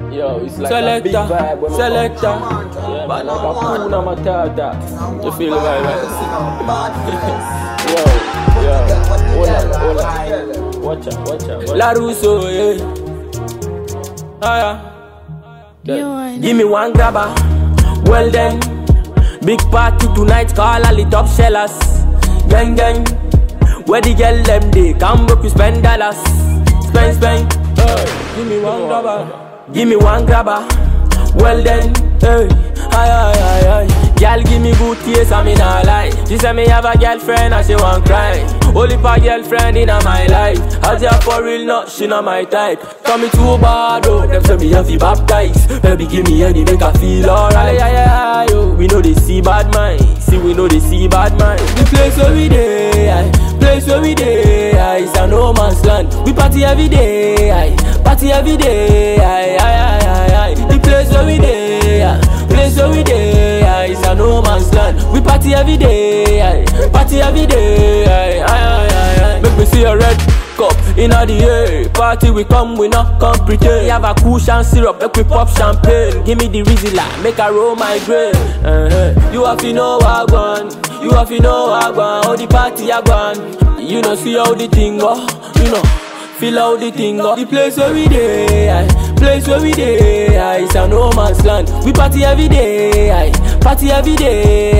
Yo, it's like a big vibe when Selector, yeah, man, like a Kuna Matata. You feel the vibe, right? Hold on. Watch out. La Russo, yeah. Give me one grabber. Well then, big party tonight, call all the top sellers. Gang, where the girl them they come up to spend dollars. Spend. Give me one grabber. Give me one grabber. Well then, hey, aye. Girl give me good taste, I mean I lie. She say me have a girlfriend and she want cry. Only for girlfriend in my life. As ya for real, not she not my type. Come me too bad, oh, them say me have to baptize. Baby give me any make I feel alright. Yeah, yo. We know they see bad mind. We know they see bad mind. The place where we dey, place where we dey, it's a no man's land. We party every day, party every day, The place where we dey, place where we dey, it's a no man's land. We party every day, party every day, Make me see a red cup inna the air. Party we come, we not come pretend. We have a cushion syrup, make we pop champagne. Give me the Rizla, make I roll my grain. You have to know what I want. You have to know what I want. How the party I want. You know see how the thing go. You know feel how the thing go. The place where we dey, place where we dey, it's a no man's land. We party every day, party every day,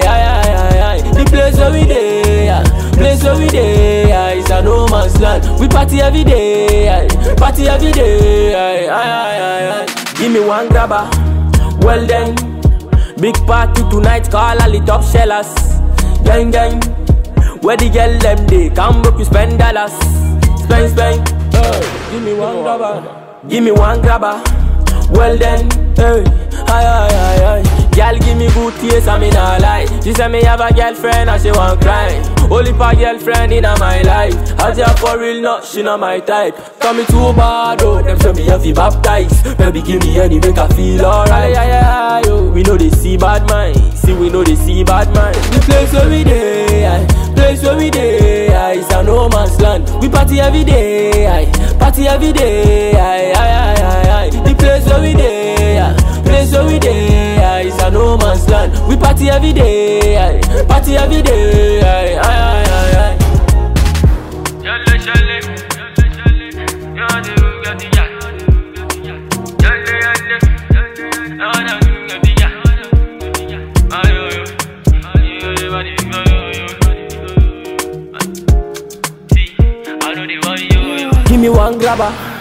The place where we dey, place where we dey, it's a no man's land. We party every day, party every day, Give me one grabber. Well then, big party tonight, call all the top sellers. Gang, where the girl them they come up to spend dollars. Spend. Give me one grabber. Give me one grabber. Well then, hey, aye. Girl give me good taste, I mean I lie. She say me have a girlfriend and she want cry. Only for girlfriend in my life. As ya for real, not she not my type. Come me too bad, oh, them say me have to baptize. Baby give me any make I feel alright. Yeah, yo. We know they see bad mind. We know they see bad mind. The place where we dey, place where we dey, it's a no man's land. We party every day, party every day, The place where we dey, place where we dey, it's a no man's land. We party every day, party every day, Give me one grabber.